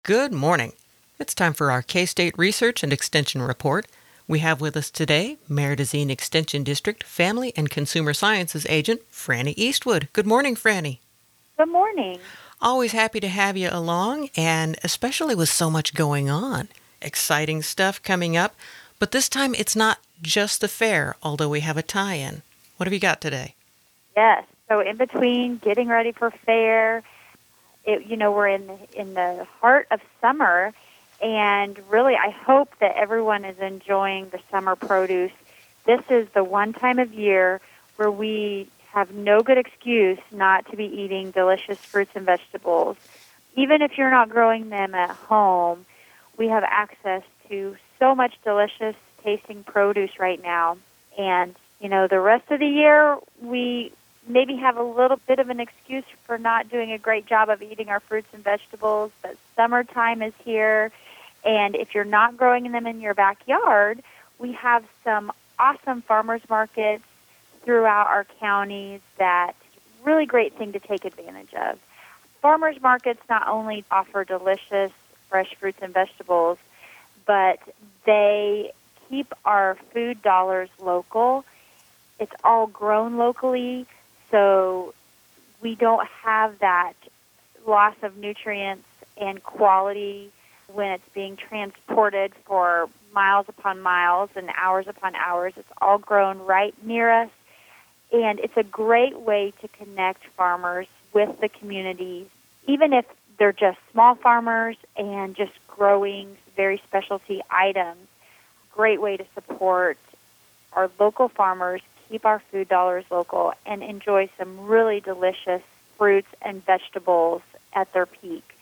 Good morning. It's time for our K-State Research and Extension Report. We have with us today Maridazine Extension District Family and Consumer Sciences Agent Franny Eastwood. Good morning, Franny. Good morning. Always happy to have you along, and especially with so much going on. Exciting stuff coming up, but this time it's not just the fair, although we have a tie-in. What have you got today? Yes. So in between getting ready for fair, we're in the heart of summer, and really, I hope that everyone is enjoying the summer produce. This is the one time of year where we have no good excuse not to be eating delicious fruits and vegetables. Even if you're not growing them at home, we have access to so much delicious tasting produce right now. And, the rest of the year, we maybe have a little bit of an excuse for not doing a great job of eating our fruits and vegetables, but summertime is here. And if you're not growing them in your backyard, we have some awesome farmers markets throughout our counties that really great thing to take advantage of. Farmers markets not only offer delicious fresh fruits and vegetables, but they keep our food dollars local. It's all grown locally, so we don't have that loss of nutrients and quality when it's being transported for miles upon miles and hours upon hours. It's all grown right near us, and it's a great way to connect farmers with the community, even if they're just small farmers and just growing very specialty items. Great way to support our local farmers, keep our food dollars local, and enjoy some really delicious fruits and vegetables at their peak.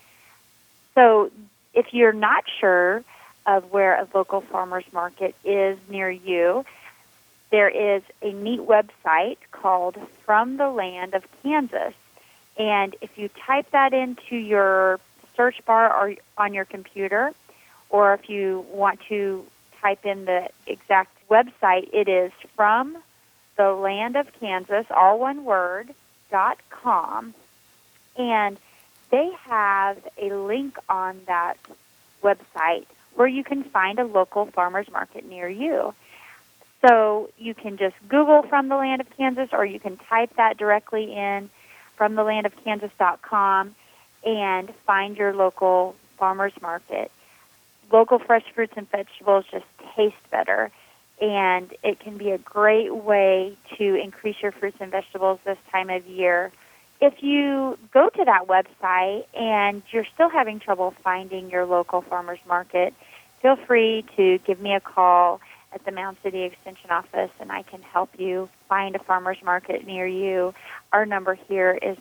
So if you're not sure of where a local farmers market is near you, there is a neat website called From the Land of Kansas. And if you type that into your search bar or on your computer, or if you want to type in the exact website, it is From the Land of Kansas, all one word, .com. And they have a link on that website where you can find a local farmers market near you. So you can just Google From the Land of Kansas, or you can type that directly in fromthelandofkansas.com and find your local farmers market. Local fresh fruits and vegetables just taste better, and it can be a great way to increase your fruits and vegetables this time of year. If you go to that website and you're still having trouble finding your local farmers market, feel free to give me a call at the Mound City Extension office, and I can help you find a farmer's market near you. Our number here is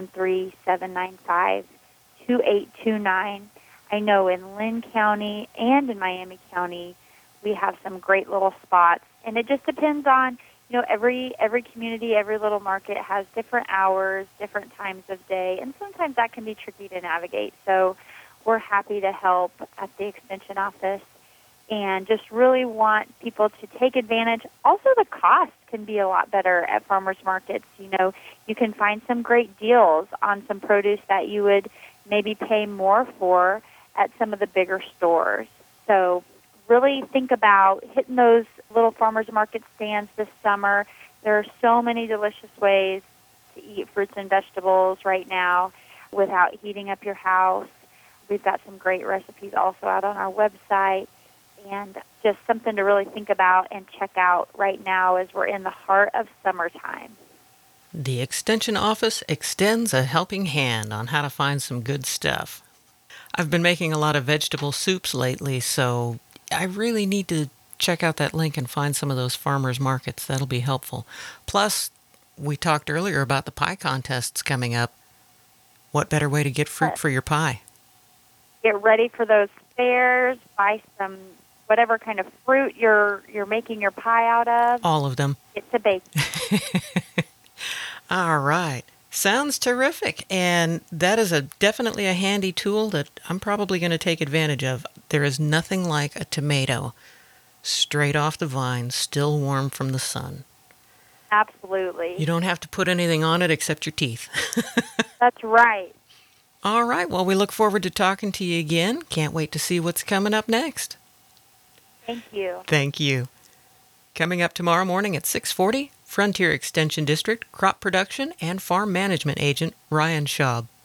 913-795-2829. I know in Lynn County and in Miami County, we have some great little spots, and it just depends on, every community, every little market has different hours, different times of day, and sometimes that can be tricky to navigate. So we're happy to help at the Extension office and just really want people to take advantage. Also, the cost can be a lot better at farmers markets. You can find some great deals on some produce that you would maybe pay more for at some of the bigger stores. So really think about hitting those little farmers market stands this summer. There are so many delicious ways to eat fruits and vegetables right now without heating up your house. We've got some great recipes also out on our website, and just something to really think about and check out right now as we're in the heart of summertime. The Extension Office extends a helping hand on how to find some good stuff. I've been making a lot of vegetable soups lately, so I really need to check out that link and find some of those farmers markets. That'll be helpful. Plus, we talked earlier about the pie contests coming up. What better way to get fruit But for your pie? get ready for those fairs. Buy some whatever kind of fruit you're making your pie out of. All of them. Get to bake. All right. Sounds terrific. And that is definitely a handy tool that I'm probably going to take advantage of. There is nothing like a tomato straight off the vine, still warm from the sun. You Absolutely. don't have to put anything on it except your teeth. That's right. All right. Well, we look forward to talking to you again. Can't wait to see what's coming up next. Thank you. Thank you. Coming up tomorrow morning at 6:40, Frontier Extension District Crop Production and Farm Management Agent Ryan Schaub.